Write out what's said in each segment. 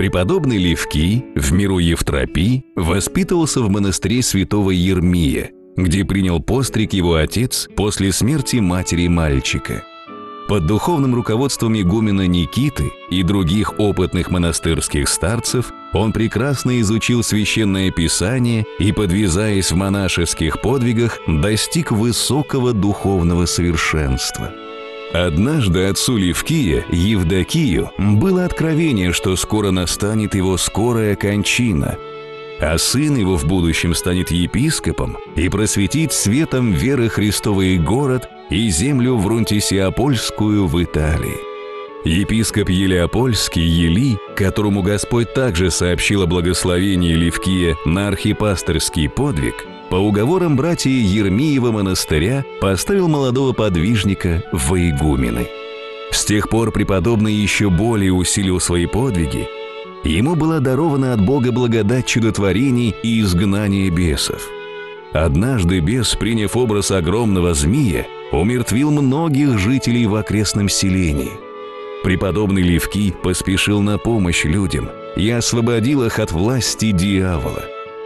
Преподобный Левкий в миру Евтропий воспитывался в монастыре святого Ермия, где принял постриг его отец после смерти матери мальчика. Под духовным руководством игумена Никиты и других опытных монастырских старцев он прекрасно изучил священное писание и, подвязаясь в монашеских подвигах, достиг высокого духовного совершенства. Однажды отцу Левкия, Евдокию, было откровение, что скоро настанет его скорая кончина, а сын его в будущем станет епископом и просветит светом веры Христовой город и землю Врунтисиопольскую в Италии. Епископ Елеопольский Ели, которому Господь также сообщил о благословении Левкия на архипастырский подвиг, по уговорам братья Ермиева монастыря поставил молодого подвижника во игумены. С тех пор преподобный еще более усилил свои подвиги. Ему была дарована от Бога благодать чудотворений и изгнания бесов. Однажды бес, приняв образ огромного змея, умертвил многих жителей в окрестном селении. Преподобный Левкий поспешил на помощь людям и освободил их от власти дьявола.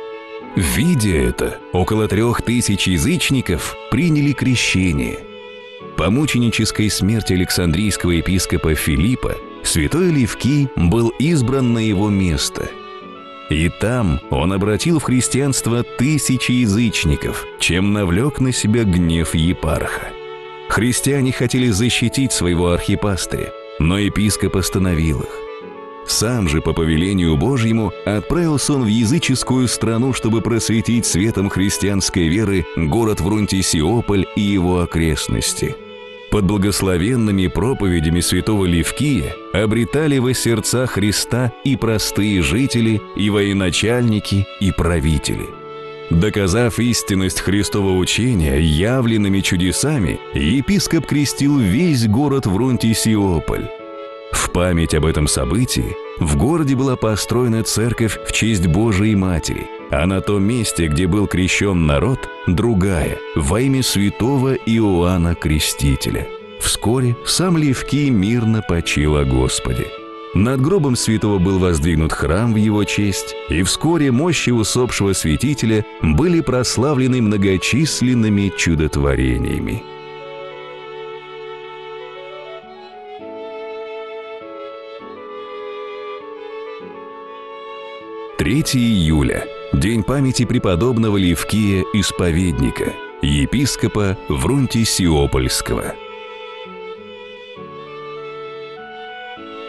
Видя это, около 3000 язычников приняли крещение. По мученической смерти Александрийского епископа Филиппа святой Левкий был избран на его место. И там он обратил в христианство 1000 язычников, чем навлек на себя гнев епарха. Христиане хотели защитить своего архипастыря, но епископ остановил их. Сам же по повелению Божьему отправился он в языческую страну, чтобы просветить светом христианской веры город Врунтисиополь и его окрестности. Под благословенными проповедями святого Левкия обретали во сердца Христа и простые жители, и военачальники, и правители. Доказав истинность Христового учения явленными чудесами, епископ крестил весь город Врунтисиополь. В память об этом событии в городе была построена церковь в честь Божией Матери, а на том месте, где был крещен народ, другая, во имя святого Иоанна Крестителя. Вскоре сам Левкий мирно почил о Господе. Над гробом святого был воздвигнут храм в его честь, и вскоре мощи усопшего святителя были прославлены многочисленными чудотворениями. 3 июля – день памяти преподобного Левкия Исповедника, епископа Врунтисиопольского.